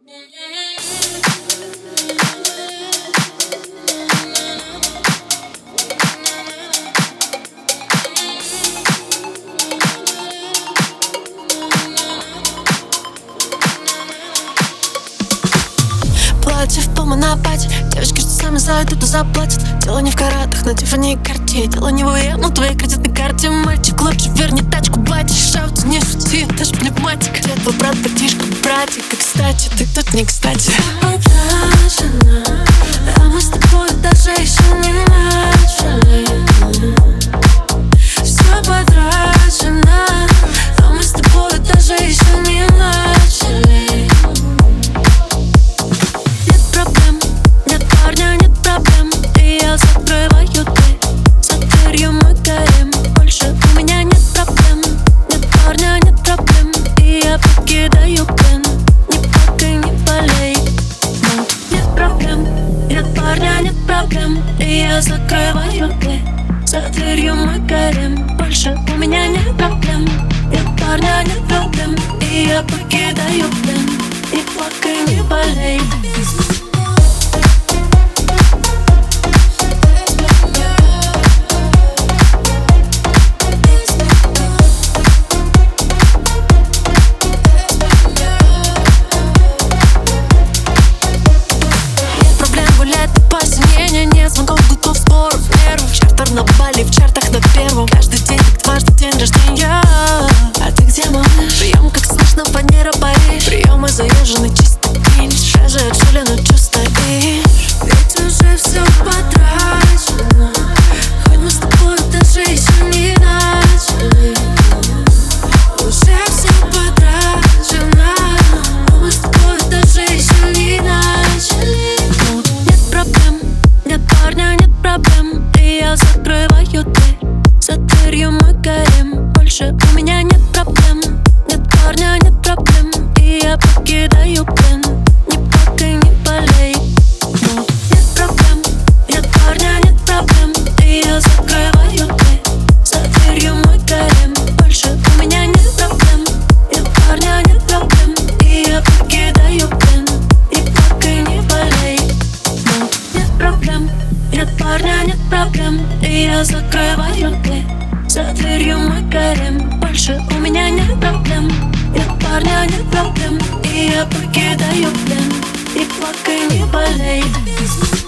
Платье в помонапате, девочки, что сами зайдут и заплатят. Дело не в каратах, на Тиффани и Карте. Дело не в уе, на твоей кредитной карте. Мальчик, лучше верни тачку бате. Шаути, не шути, это ж пневматика. Где твой брат, братишка, братик? И кстати, ты тут не кстати. Потрачена, а мы с тобой даже еще не начали. Все потрачено, а мы с тобой даже еще не начали. Нет проблем, нет парня, нет проблем. И я закрываю дверь, за дверью мы горим. Больше у меня нет проблем, нет парня, нет проблем. И я покидаю плен, не плакай, не болей. Но нет проблем, нет парня, нет проблем. И я закрываю дверь, за дверью мы горим. Больше у меня нет проблем, нет парня, нет проблем. И я покидаю плен, не плакай, не болей. Нет звонков, гудков, споров, нервов. Чартер на Бали, в чартах на первом. Каждый день, как дважды день рождения. А ты где, малыш? Прием, как слышно, фанера, Париж. Приемы заезженный, чистый кринж. Шаже от Жуля, но чё стоишь? Ведь уже все потрачено. Хоть мы с тобой даже еще не начали. Уже все потрачено, но мы с тобой даже еще не начали. Нет проблем, нет парня, нет проблем. И я закрываю дверь, за дверью мы горим. Больше у меня нет проблем, нет парня, нет проблем. И я покидаю плен, не плакай, не болей. Но нет проблем, нет парня, нет проблем. И я закрываю дверь, за дверью мы горим. Больше у меня нет проблем, нет парня, нет проблем. И я покидаю плен, не плакай, не болей. Но нет проблем, нет парня, нет проблем. И я закрываю дверь, за дверью мы горим. Больше у меня нет проблем, нет парня, нет проблем. И я покидаю плен, не плакай, не болей.